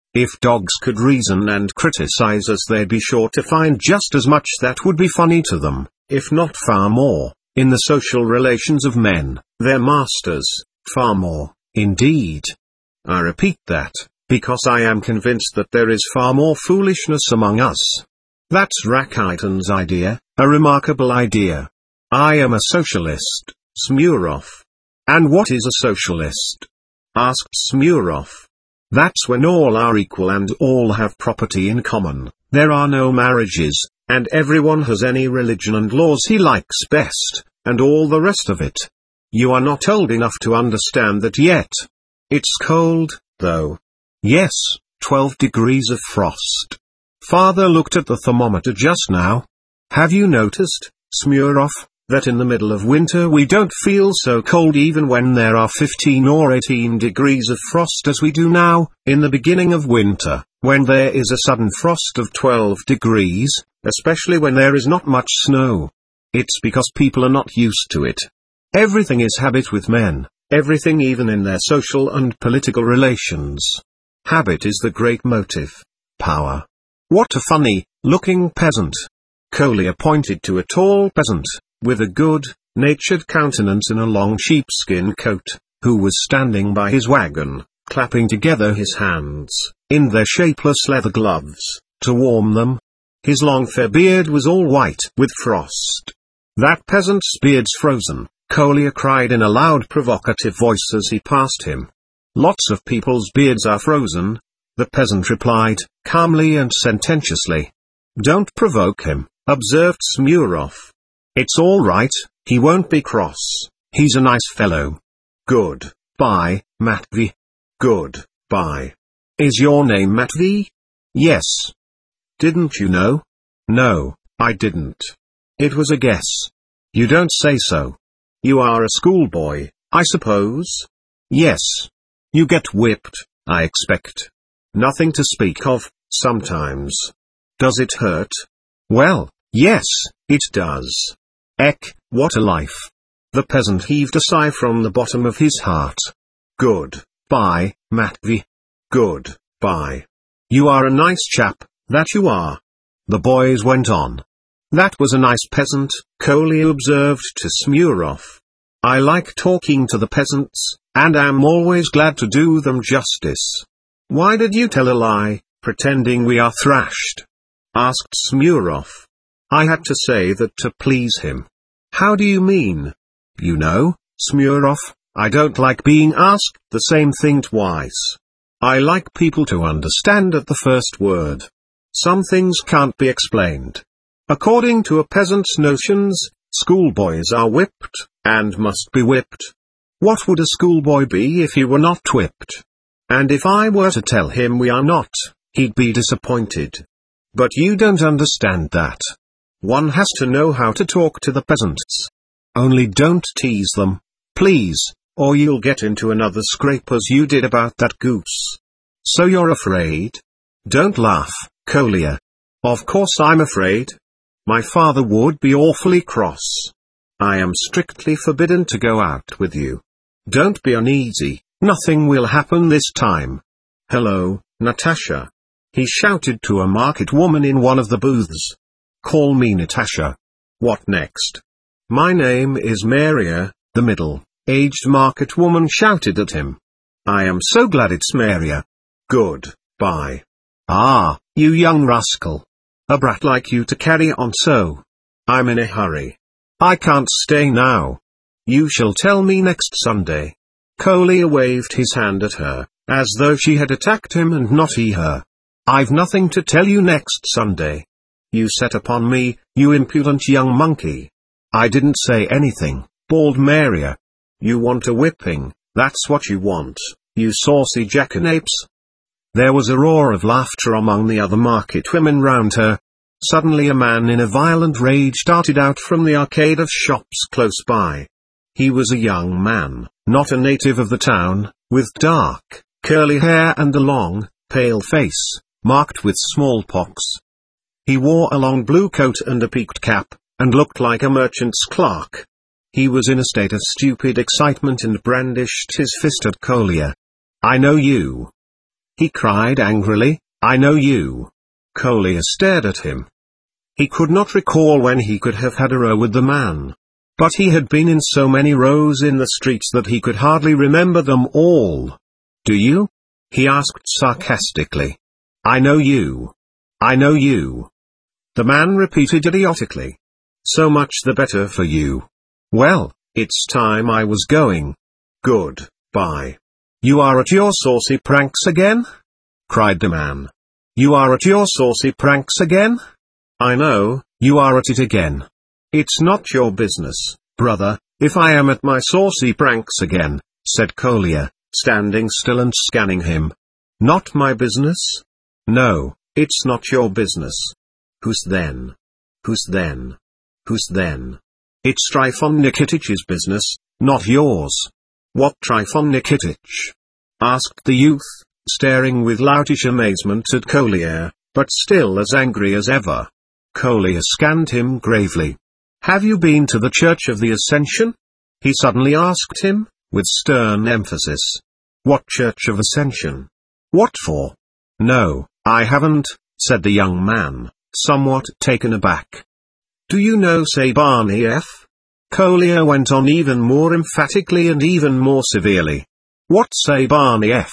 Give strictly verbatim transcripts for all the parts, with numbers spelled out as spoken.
If dogs could reason and criticize us, they'd be sure to find just as much that would be funny to them, if not far more, in the social relations of men, their masters, far more, indeed. I repeat that, because I am convinced that there is far more foolishness among us. That's Rakhitin's idea, a remarkable idea. I am a socialist, Smurov. And what is a socialist? Asked Smurov. That's when all are equal and all have property in common, there are no marriages, and everyone has any religion and laws he likes best, and all the rest of it. You are not old enough to understand that yet. It's cold, though. Yes, twelve degrees of frost. Father looked at the thermometer just now. Have you noticed, Smurov, that in the middle of winter we don't feel so cold even when there are fifteen or eighteen degrees of frost as we do now, in the beginning of winter, when there is a sudden frost of twelve degrees, especially when there is not much snow. It's because people are not used to it. Everything is habit with men, everything even in their social and political relations. Habit is the great motive. Power. What a funny looking peasant. Kolya pointed to a tall peasant, with a good-natured countenance in a long sheepskin coat, who was standing by his wagon, clapping together his hands, in their shapeless leather gloves, to warm them. His long fair beard was all white with frost. That peasant's beard's frozen, Kolya cried in a loud provocative voice as he passed him. Lots of people's beards are frozen, the peasant replied, calmly and sententiously. Don't provoke him, observed Smurov. It's all right, he won't be cross, he's a nice fellow. Good, bye, Matvey. Good, bye. Is your name Matvey? Yes. Didn't you know? No, I didn't. It was a guess. You don't say so. You are a schoolboy, I suppose? Yes. You get whipped, I expect. Nothing to speak of, sometimes. Does it hurt? Well, yes, it does. Eck, what a life. The peasant heaved a sigh from the bottom of his heart. Good, bye, Matvey. Good, bye. You are a nice chap, that you are. The boys went on. That was a nice peasant, Kolya observed to Smurov. I like talking to the peasants, and am always glad to do them justice. Why did you tell a lie, pretending we are thrashed? Asked Smurov. I had to say that to please him. How do you mean? You know, Smurov, I don't like being asked the same thing twice. I like people to understand at the first word. Some things can't be explained. According to a peasant's notions, schoolboys are whipped, and must be whipped. What would a schoolboy be if he were not whipped? And if I were to tell him we are not, he'd be disappointed. But you don't understand that. One has to know how to talk to the peasants. Only don't tease them, please, or you'll get into another scrape as you did about that goose. So you're afraid? Don't laugh, Kolya. Of course I'm afraid. My father would be awfully cross. I am strictly forbidden to go out with you. Don't be uneasy, nothing will happen this time. Hello, Natasha. He shouted to a market woman in one of the booths. Call me Natasha. What next? My name is Maria, the middle-aged market woman shouted at him. I am so glad it's Maria. Good, bye. Ah, you young rascal. A brat like you to carry on so. I'm in a hurry. I can't stay now. You shall tell me next Sunday. Kolya waved his hand at her, as though she had attacked him and not he her. I've nothing to tell you next Sunday. You set upon me, you impudent young monkey. I didn't say anything, bawled Maria. You want a whipping, that's what you want, you saucy jackanapes. There was a roar of laughter among the other market women round her. Suddenly a man in a violent rage darted out from the arcade of shops close by. He was a young man, not a native of the town, with dark, curly hair and a long, pale face, marked with smallpox. He wore a long blue coat and a peaked cap, and looked like a merchant's clerk. He was in a state of stupid excitement and brandished his fist at Kolya. I know you. he cried angrily, "I know you." Kolya stared at him. He could not recall when he could have had a row with the man. But he had been in so many rows in the streets that he could hardly remember them all. "Do you?" he asked sarcastically. "I know you. I know you." The man repeated idiotically. "So much the better for you. Well, it's time I was going. Good, bye." "You are at your saucy pranks again?" cried the man. "You are at your saucy pranks again? I know, you are at it again. It's not your business, brother, if I am at my saucy pranks again," said Kolya, standing still and scanning him. "Not my business? No, it's not your business. Whose then? Whose then? Whose then? It's Trifon Nikititch's business, not yours." "What Trifon Nikititch?" asked the youth, staring with loutish amazement at Kolya, but still as angry as ever. Kolya scanned him gravely. "Have you been to the Church of the Ascension?" he suddenly asked him, with stern emphasis. "What Church of Ascension? What for?" "No, I haven't," said the young man, somewhat taken aback. "Do you know Sabaniev?" Kolya went on even more emphatically and even more severely. "What Sabaniev?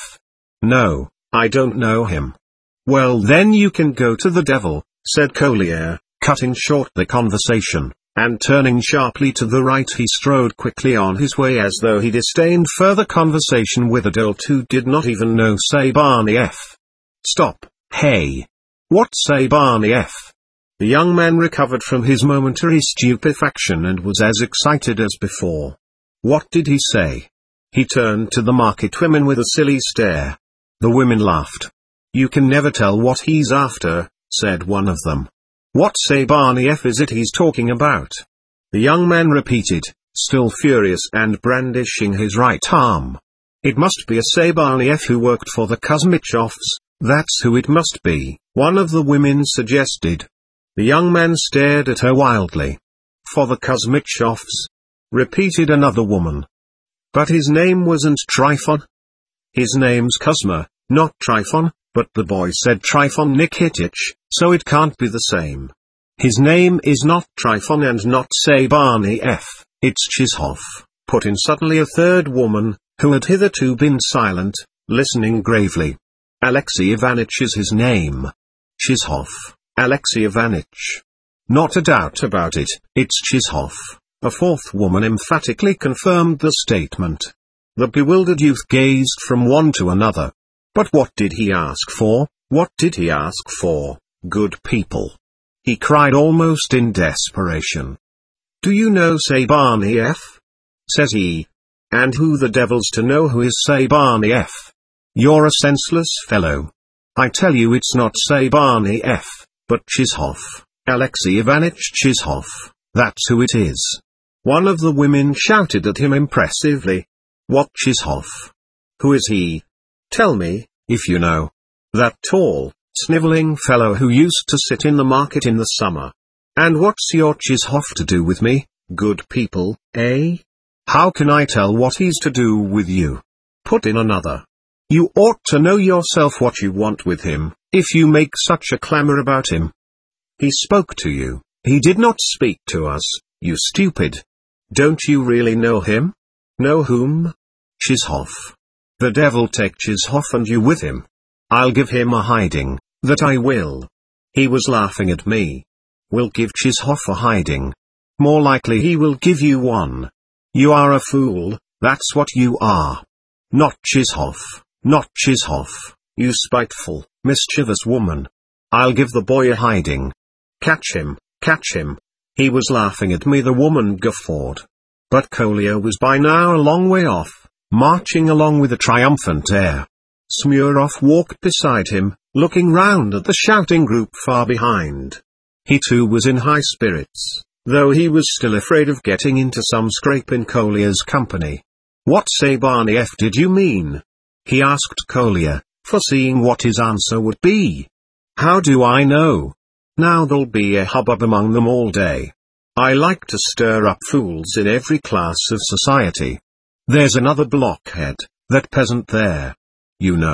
No, I don't know him." "Well then you can go to the devil," said Kolya, cutting short the conversation, and turning sharply to the right he strode quickly on his way as though he disdained further conversation with a dolt who did not even know Sabaniev. "Stop, hey! What Sabaniev?" The young man recovered from his momentary stupefaction and was as excited as before. "What did he say?" He turned to the market women with a silly stare. The women laughed. "You can never tell what he's after," said one of them. "What Sabaniev is it he's talking about?" The young man repeated, still furious and brandishing his right arm. "It must be a Sabaniev who worked for the Kuzmichovs, that's who it must be," one of the women suggested. The young man stared at her wildly. "For the Kuzmichovs?" repeated another woman. "But his name wasn't Trifon?" "His name's Kuzma, not Trifon, but the boy said Trifon Nikititch, so it can't be the same. His name is not Trifon and not Sabaniev, it's Chizhov," put in suddenly a third woman, who had hitherto been silent, listening gravely. "Alexey Ivanitch is his name. Chizhov, Alexey Ivanitch. Not a doubt about it, it's Chizhov," a fourth woman emphatically confirmed the statement. The bewildered youth gazed from one to another. "But what did he ask for? What did he ask for, good people?" he cried almost in desperation. "Do you know Sabaniev?" says he. "And who the devil's to know who is Sabaniev? You're a senseless fellow. I tell you it's not Sabaniev, but Chizhov, Alexey Ivanitch Chizhov, that's who it is." One of the women shouted at him impressively. "What Chizhov? Who is he? Tell me, if you know. That tall, snivelling fellow who used to sit in the market in the summer. And what's your Chizhov to do with me, good people, eh? How can I tell what he's to do with you?" put in another. "You ought to know yourself what you want with him, if you make such a clamor about him. He spoke to you, he did not speak to us, you stupid. Don't you really know him?" "Know whom?" "Chizhov. The devil take Chizhov and you with him. I'll give him a hiding, that I will." He was laughing at me. "Will give Chizhov a hiding? More likely he will give you one. You are a fool, that's what you are. Not Chizhov, not Chizhov, you spiteful, mischievous woman. I'll give the boy a hiding. Catch him, catch him." He was laughing at me, the woman guffawed. But Kolya was by now a long way off, marching along with a triumphant air. Smurov walked beside him, looking round at the shouting group far behind. He too was in high spirits, though he was still afraid of getting into some scrape in Kolya's company. "What Sabaniev did you mean?" he asked Kolya, foreseeing what his answer would be. "How do I know? Now there'll be a hubbub among them all day. I like to stir up fools in every class of society. There's another blockhead, that peasant there. You know,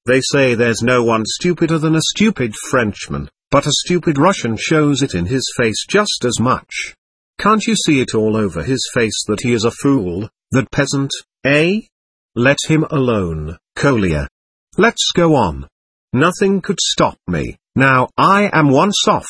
They say there's no one stupider than a stupid Frenchman, but a stupid Russian shows it in his face just as much. Can't you see it all over his face that he is a fool, that peasant, eh? Let him alone, Kolya. Let's go on. Nothing could stop me, now I am once off.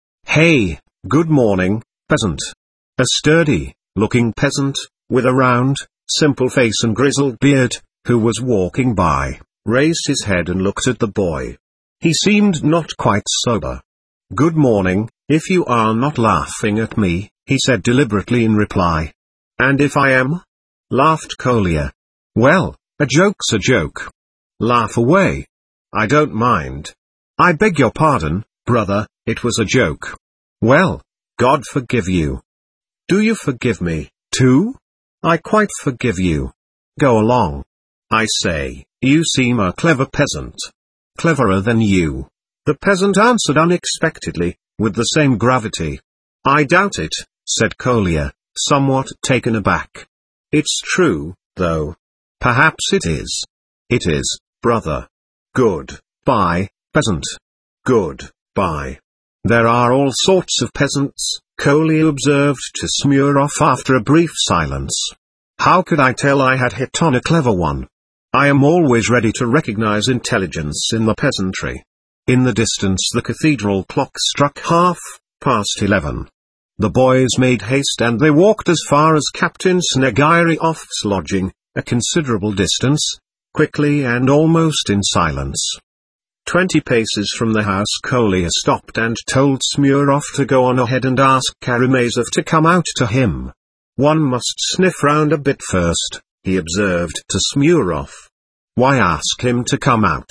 Hey, good morning, peasant. A sturdy looking peasant, with a round, simple face and grizzled beard, who was walking by, raised his head and looked at the boy. He seemed not quite sober. Good morning, if you are not laughing at me, he said deliberately in reply. And if I am? Laughed Kolya. Well, a joke's a joke. Laugh away. I don't mind. I beg your pardon, brother, it was a joke. Well, God forgive you. Do you forgive me, too? I quite forgive you. Go along. I say, you seem a clever peasant. Cleverer than you. The peasant answered unexpectedly, with the same gravity. I doubt it, said Kolya, somewhat taken aback. It's true, though. Perhaps it is. It is, brother. Good bye, peasant. Good bye. There are all sorts of peasants, Kolya observed to Smurov after a brief silence. How could I tell I had hit on a clever one? I am always ready to recognize intelligence in the peasantry. In the distance the cathedral clock struck half past eleven. The boys made haste and they walked as far as Captain Snegiryov's lodging, a considerable distance, quickly and almost in silence. Twenty paces from the house Kolya stopped and told Smurov to go on ahead and ask Karamazov to come out to him. One must sniff round a bit first, he observed to Smurov. Why ask him to come out?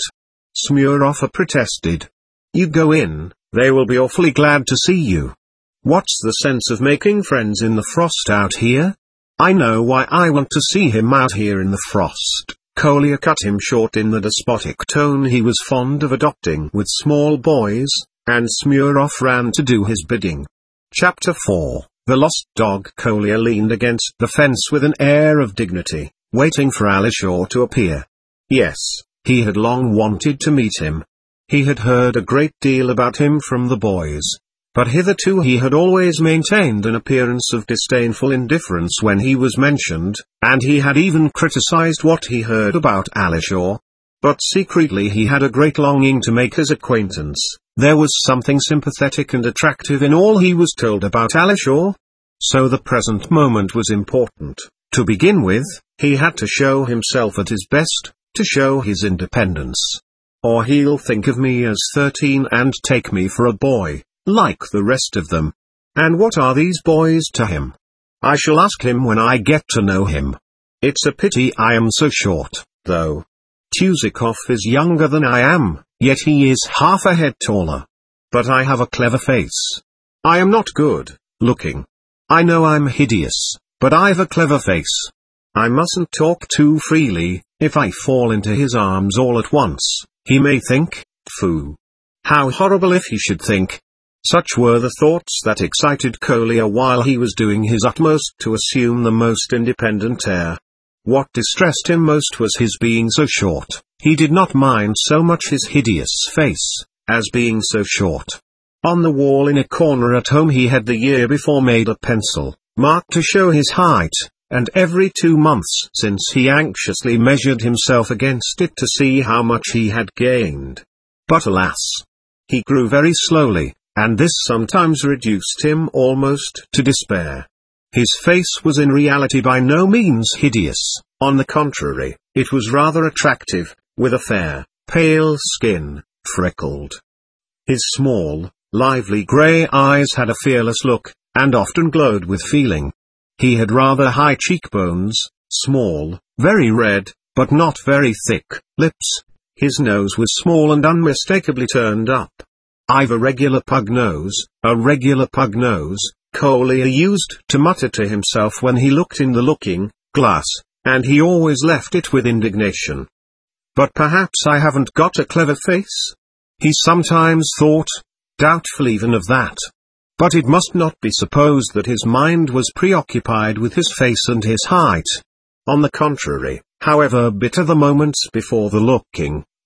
Smurov protested. You go in, they will be awfully glad to see you. What's the sense of making friends in the frost out here? I know why I want to see him out here in the frost. Kolya cut him short in the despotic tone he was fond of adopting with small boys, and Smurov ran to do his bidding. Chapter four. The Lost Dog. Kolya leaned against the fence with an air of dignity, waiting for Alisher to appear. Yes, he had long wanted to meet him. He had heard a great deal about him from the boys, but hitherto he had always maintained an appearance of disdainful indifference when he was mentioned, and he had even criticized what he heard about Alisher. But secretly he had a great longing to make his acquaintance. There was something sympathetic and attractive in all he was told about Alisher. So the present moment was important. To begin with, he had to show himself at his best, to show his independence. Or he'll think of me as thirteen and take me for a boy, like the rest of them. And what are these boys to him? I shall ask him when I get to know him. It's a pity I am so short, though. Tuzikov is younger than I am, yet he is half a head taller. But I have a clever face. I am not good looking. I know I'm hideous, but I've a clever face. I mustn't talk too freely. If I fall into his arms all at once, he may think, "Phoo! How horrible if he should think." Such were the thoughts that excited Kolya while he was doing his utmost to assume the most independent air. What distressed him most was his being so short. He did not mind so much his hideous face, as being so short. On the wall in a corner at home he had the year before made a pencil mark to show his height, and every two months since he anxiously measured himself against it to see how much he had gained. But alas! He grew very slowly, and this sometimes reduced him almost to despair. His face was in reality by no means hideous, on the contrary, it was rather attractive, with a fair, pale skin, freckled. His small, lively grey eyes had a fearless look, and often glowed with feeling. He had rather high cheekbones, small, very red, but not very thick, lips. His nose was small and unmistakably turned up. "I've a regular pug nose, a regular pug nose," Kolya used to mutter to himself when he looked in the looking-glass, and he always left it with indignation. "But perhaps I haven't got a clever face?" he sometimes thought, doubtful even of that. But it must not be supposed that his mind was preoccupied with his face and his height. On the contrary, however bitter the moments before the looking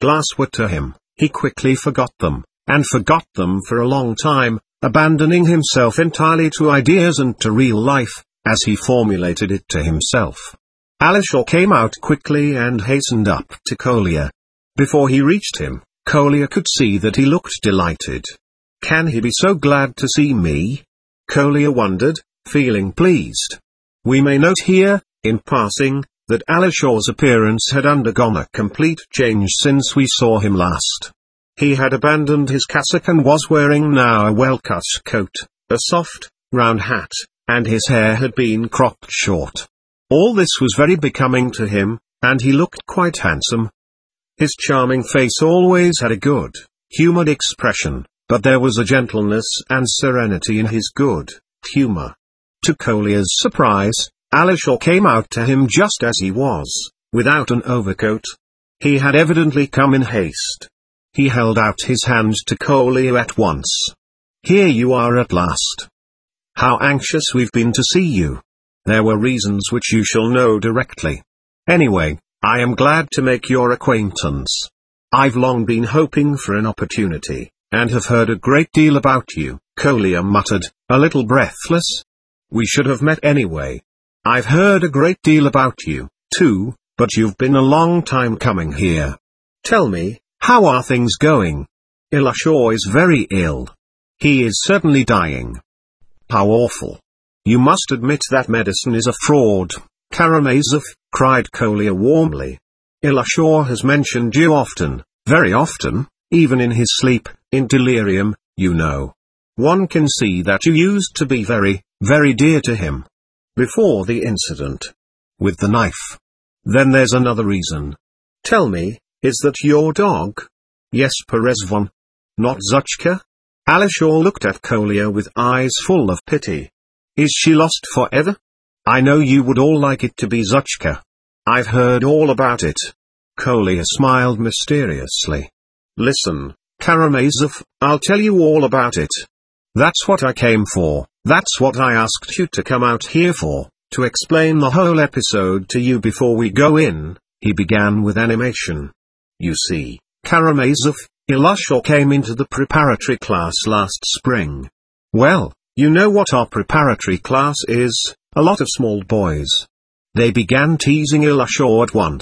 glass were to him, he quickly forgot them, and forgot them for a long time, abandoning himself entirely to ideas and to real life, as he formulated it to himself. Alishaw came out quickly and hastened up to Kolya. Before he reached him, Kolya could see that he looked delighted. Can he be so glad to see me? Kolya wondered, feeling pleased. We may note here, in passing, that Alishaw's appearance had undergone a complete change since we saw him last. He had abandoned his cassock and was wearing now a well-cut coat, a soft, round hat, and his hair had been cropped short. All this was very becoming to him, and he looked quite handsome. His charming face always had a good, humoured expression, but there was a gentleness and serenity in his good humour. To Kolya's surprise, Alishaw came out to him just as he was, without an overcoat. He had evidently come in haste. He held out his hand to Kolya at once. Here you are at last. How anxious we've been to see you. There were reasons which you shall know directly. Anyway, I am glad to make your acquaintance. I've long been hoping for an opportunity, and have heard a great deal about you, Kolya muttered, a little breathless. We should have met anyway. I've heard a great deal about you, too, but you've been a long time coming here. Tell me, how are things going? Alishaw is very ill. He is certainly dying. How awful. You must admit that medicine is a fraud, Karamazov, cried Kolya warmly. Alishaw has mentioned you often, very often, even in his sleep, in delirium, you know. One can see that you used to be very, very dear to him. Before the incident. With the knife. Then there's another reason. Tell me, is that your dog? Yes, Perezvon. Not Zuchka? Alishaw looked at Kolya with eyes full of pity. Is she lost forever? I know you would all like it to be Zuchka. I've heard all about it. Kolya smiled mysteriously. Listen, Karamazov, I'll tell you all about it. That's what I came for, that's what I asked you to come out here for, to explain the whole episode to you before we go in, he began with animation. You see, Karamazov, Alishaw came into the preparatory class last spring. Well, you know what our preparatory class is, a lot of small boys. They began teasing Alishaw at once.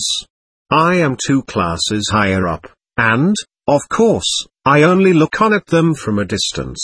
I am two classes higher up, and, of course, I only look on at them from a distance.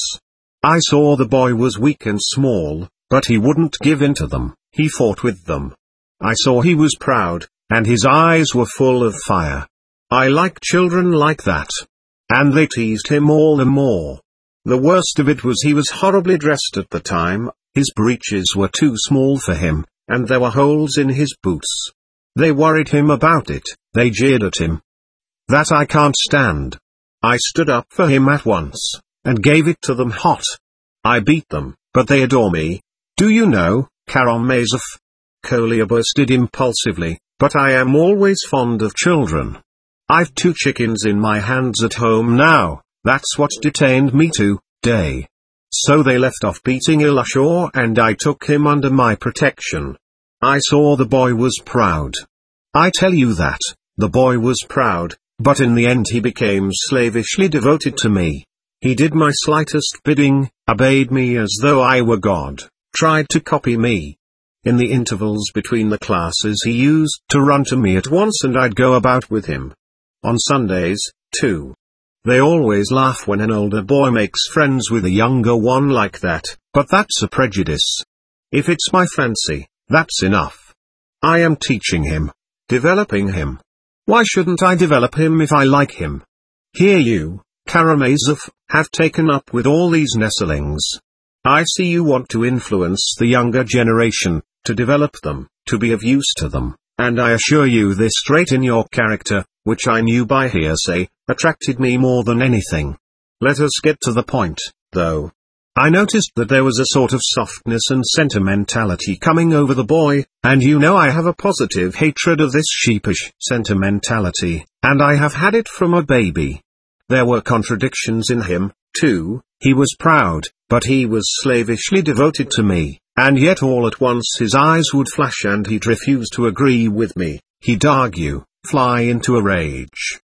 I saw the boy was weak and small, but he wouldn't give in to them, he fought with them. I saw he was proud, and his eyes were full of fire. I like children like that. And they teased him all the more. The worst of it was he was horribly dressed at the time, his breeches were too small for him, and there were holes in his boots. They worried him about it, they jeered at him. That I can't stand. I stood up for him at once, and gave it to them hot. I beat them, but they adore me. Do you know, Karamazov? Kolya boasted impulsively, but I am always fond of children. I've two chickens in my hands at home now, that's what detained me today. So they left off beating Alishaw and I took him under my protection. I saw the boy was proud. I tell you that, the boy was proud, but in the end he became slavishly devoted to me. He did my slightest bidding, obeyed me as though I were God, tried to copy me. In the intervals between the classes he used to run to me at once and I'd go about with him. On Sundays, too. They always laugh when an older boy makes friends with a younger one like that, but that's a prejudice. If it's my fancy, that's enough. I am teaching him, developing him. Why shouldn't I develop him if I like him? Here you, Karamazov, have taken up with all these nestlings. I see you want to influence the younger generation, to develop them, to be of use to them, and I assure you this trait in your character, which I knew by hearsay, attracted me more than anything. Let us get to the point, though. I noticed that there was a sort of softness and sentimentality coming over the boy, and you know I have a positive hatred of this sheepish sentimentality, and I have had it from a baby. There were contradictions in him, too. He was proud, but he was slavishly devoted to me, and yet all at once his eyes would flash and he'd refuse to agree with me, he'd argue, fly into a rage.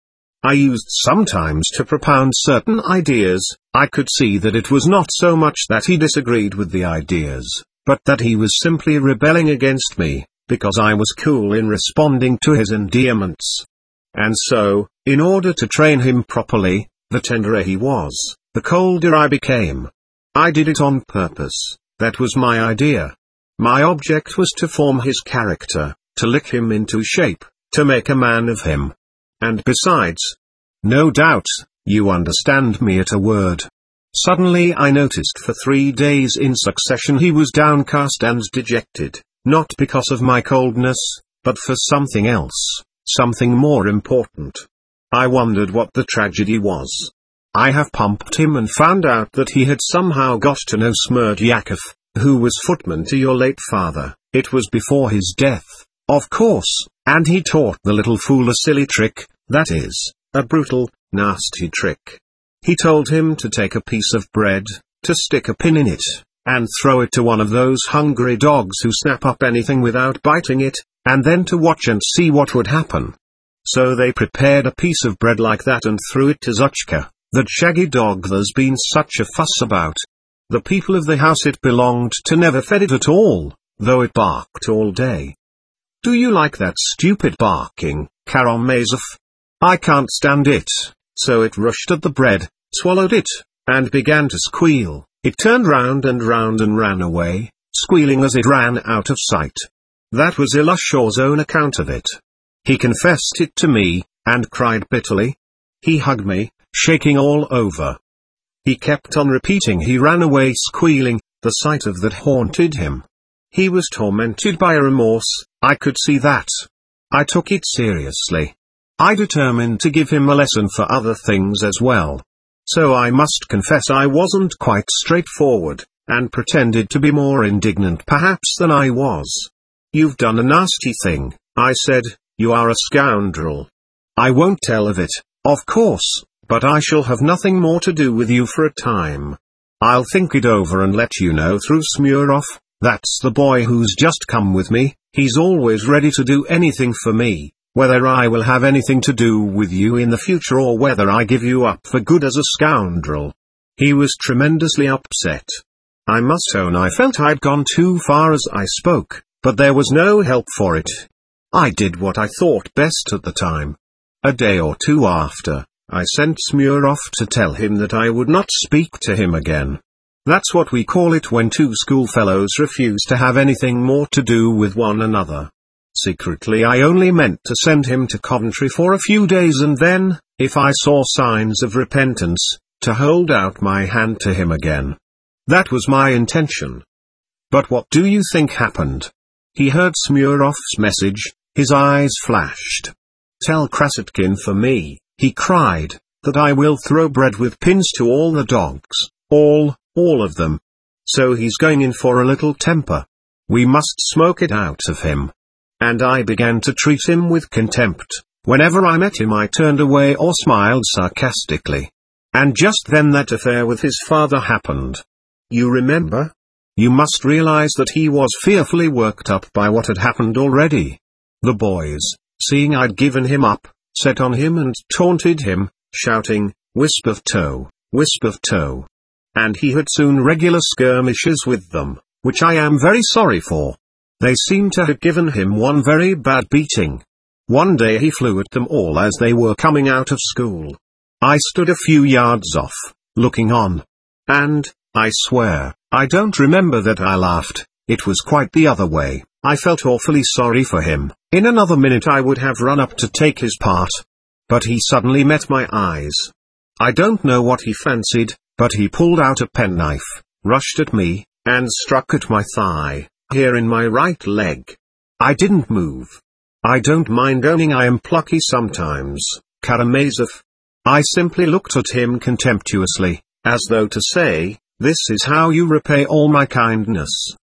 I used sometimes to propound certain ideas. I could see that it was not so much that he disagreed with the ideas, but that he was simply rebelling against me, because I was cool in responding to his endearments. And so, in order to train him properly, the tenderer he was, the colder I became. I did it on purpose. That was my idea. My object was to form his character, to lick him into shape, to make a man of him. And besides, no doubt, you understand me at a word. Suddenly I noticed for three days in succession he was downcast and dejected, not because of my coldness, but for something else, something more important. I wondered what the tragedy was. I have pumped him and found out that he had somehow got to know Smerdyakov, who was footman to your late father. It was before his death, of course, and he taught the little fool a silly trick, that is, a brutal, nasty trick. He told him to take a piece of bread, to stick a pin in it, and throw it to one of those hungry dogs who snap up anything without biting it, and then to watch and see what would happen. So they prepared a piece of bread like that and threw it to Zuchka, that shaggy dog there's been such a fuss about. The people of the house it belonged to never fed it at all, though it barked all day. Do you like that stupid barking, Karamazov? I can't stand it. So it rushed at the bread, swallowed it, and began to squeal. It turned round and round and ran away, squealing as it ran out of sight. That was Ilyush's own account of it. He confessed it to me, and cried bitterly. He hugged me, shaking all over. He kept on repeating he ran away squealing, the sight of that haunted him. He was tormented by a remorse, I could see that. I took it seriously. I determined to give him a lesson for other things as well. So I must confess I wasn't quite straightforward, and pretended to be more indignant perhaps than I was. You've done a nasty thing, I said, you are a scoundrel. I won't tell of it, of course, but I shall have nothing more to do with you for a time. I'll think it over and let you know through Smurov. That's the boy who's just come with me. He's always ready to do anything for me, whether I will have anything to do with you in the future or whether I give you up for good as a scoundrel. He was tremendously upset. I must own I felt I'd gone too far as I spoke, but there was no help for it. I did what I thought best at the time. A day or two after, I sent Smurov to tell him that I would not speak to him again. That's what we call it when two schoolfellows refuse to have anything more to do with one another. Secretly I only meant to send him to Coventry for a few days and then, if I saw signs of repentance, to hold out my hand to him again. That was my intention. But what do you think happened? He heard Smurov's message, his eyes flashed. Tell Krasotkin for me, he cried, that I will throw bread with pins to all the dogs, all, all of them. So he's going in for a little temper. We must smoke it out of him. And I began to treat him with contempt. Whenever I met him I turned away or smiled sarcastically. And just then that affair with his father happened. You remember? You must realize that he was fearfully worked up by what had happened already. The boys, seeing I'd given him up, set on him and taunted him, shouting, "Wisp of tow, wisp of tow." And he had soon regular skirmishes with them, which I am very sorry for. They seem to have given him one very bad beating. One day he flew at them all as they were coming out of school. I stood a few yards off, looking on. And, I swear, I don't remember that I laughed. It was quite the other way. I felt awfully sorry for him. In another minute I would have run up to take his part. But he suddenly met my eyes. I don't know what he fancied, but he pulled out a penknife, rushed at me, and struck at my thigh, here in my right leg. I didn't move. I don't mind owning I am plucky sometimes, Karamazov. I simply looked at him contemptuously, as though to say, this is how you repay all my kindness.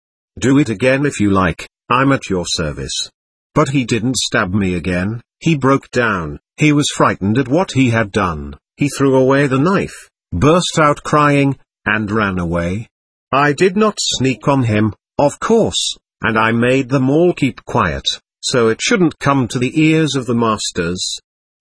Do it again if you like, I'm at your service. But he didn't stab me again, he broke down, he was frightened at what he had done, he threw away the knife, burst out crying, and ran away. I did not sneak on him, of course, and I made them all keep quiet, so it shouldn't come to the ears of the masters.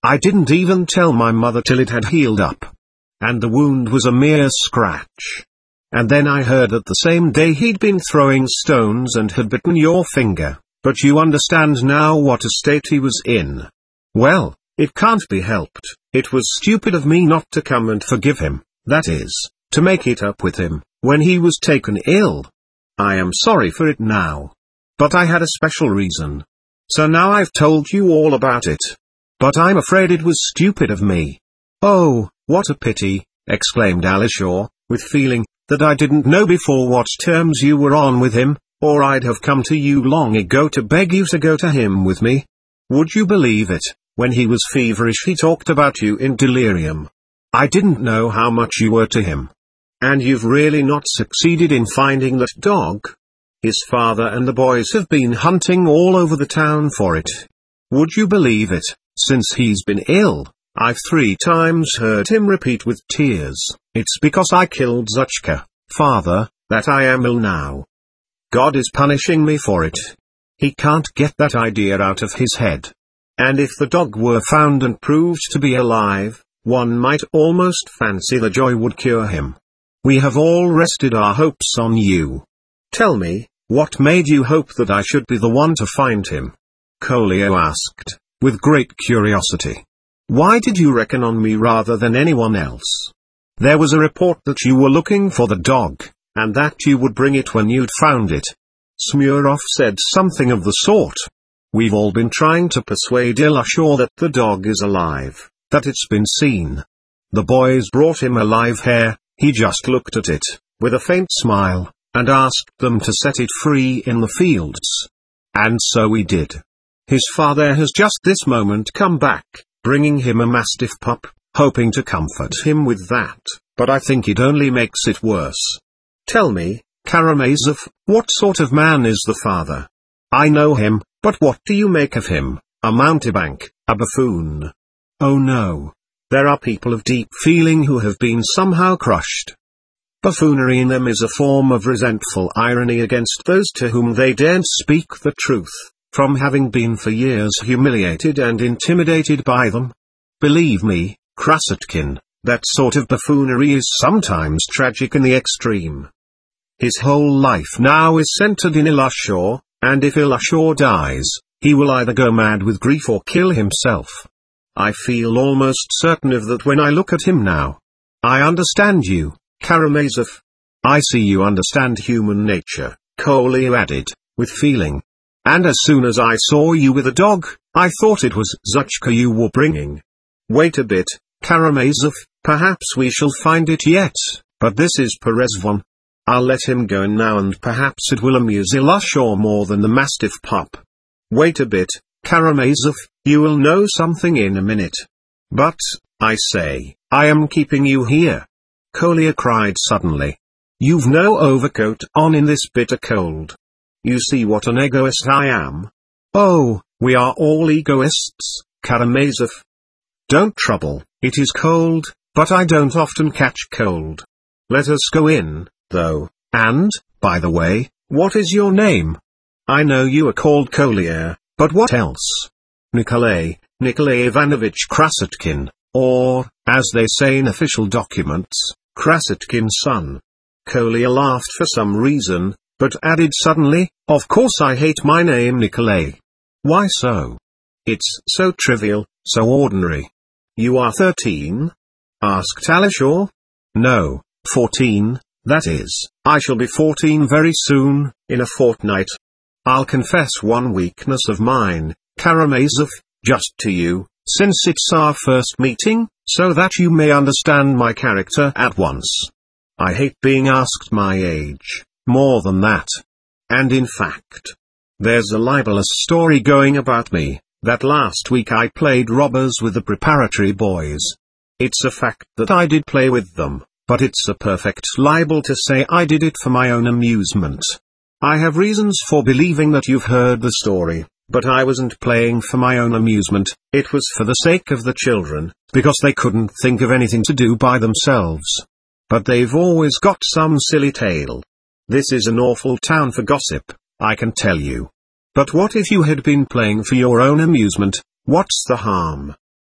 I didn't even tell my mother till it had healed up. And the wound was a mere scratch. And then I heard that the same day he'd been throwing stones and had bitten your finger, but you understand now what a state he was in. Well, it can't be helped. It was stupid of me not to come and forgive him, that is, to make it up with him, when he was taken ill. I am sorry for it now. But I had a special reason. So now I've told you all about it. But I'm afraid it was stupid of me. Oh, what a pity, exclaimed Alishaw, with feeling, that I didn't know before what terms you were on with him, or I'd have come to you long ago to beg you to go to him with me. Would you believe it, when he was feverish he talked about you in delirium. I didn't know how much you were to him. And you've really not succeeded in finding that dog? His father and the boys have been hunting all over the town for it. Would you believe it, since he's been ill, I've three times heard him repeat with tears, "It's because I killed Zutchka, father, that I am ill now. God is punishing me for it." He can't get that idea out of his head. And if the dog were found and proved to be alive, one might almost fancy the joy would cure him. We have all rested our hopes on you. Tell me, what made you hope that I should be the one to find him? Coelio asked, with great curiosity. Why did you reckon on me rather than anyone else? There was a report that you were looking for the dog, and that you would bring it when you'd found it. Smurov said something of the sort. We've all been trying to persuade Alishaw that the dog is alive, that it's been seen. The boys brought him a live hare, he just looked at it, with a faint smile, and asked them to set it free in the fields. And so we did. His father has just this moment come back, bringing him a mastiff pup, hoping to comfort him with that, but I think it only makes it worse. Tell me, Karamazov, what sort of man is the father? I know him, but what do you make of him? A mountebank, a buffoon? Oh no. There are people of deep feeling who have been somehow crushed. Buffoonery in them is a form of resentful irony against those to whom they daren't speak the truth, from having been for years humiliated and intimidated by them. Believe me, Krasotkin, that sort of buffoonery is sometimes tragic in the extreme. His whole life now is centered in Alishaw, and if Alishaw dies, he will either go mad with grief or kill himself. I feel almost certain of that when I look at him now. I understand you, Karamazov. I see you understand human nature, Coelio added, with feeling. And as soon as I saw you with a dog, I thought it was Zutchka you were bringing. Wait a bit, Karamazov, perhaps we shall find it yet, but this is Perezvon. I'll let him go now and perhaps it will amuse Alishaw more than the mastiff pup. Wait a bit, Karamazov, you will know something in a minute. But, I say, I am keeping you here. Coelio cried suddenly. You've no overcoat on in this bitter cold. You see what an egoist I am? Oh, we are all egoists, Karamazov. Don't trouble, it is cold, but I don't often catch cold. Let us go in, though, and, by the way, what is your name? I know you are called Coelio, but what else? Nikolay, Nikolay Ivanovich Krasotkin, or, as they say in official documents, Krasotkin's son. Coelio laughed for some reason, but added suddenly, of course I hate my name Nikolay. Why so? It's so trivial, so ordinary. You are thirteen? Asked Alishaw. No, fourteen, that is, I shall be fourteen very soon, in a fortnight. I'll confess one weakness of mine, Karamazov, just to you, since it's our first meeting, so that you may understand my character at once. I hate being asked my age. More than that. And in fact, there's a libelous story going about me, that last week I played robbers with the preparatory boys. It's a fact that I did play with them, but it's a perfect libel to say I did it for my own amusement. I have reasons for believing that you've heard the story, but I wasn't playing for my own amusement, it was for the sake of the children, because they couldn't think of anything to do by themselves. But they've always got some silly tale. This is an awful town for gossip, I can tell you. But what if you had been playing for your own amusement? What's the harm?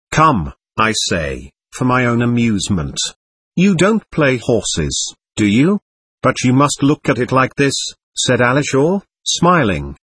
Come, I say, for my own amusement. You don't play horses, do you? But you must look at it like this, said Alisher, smiling.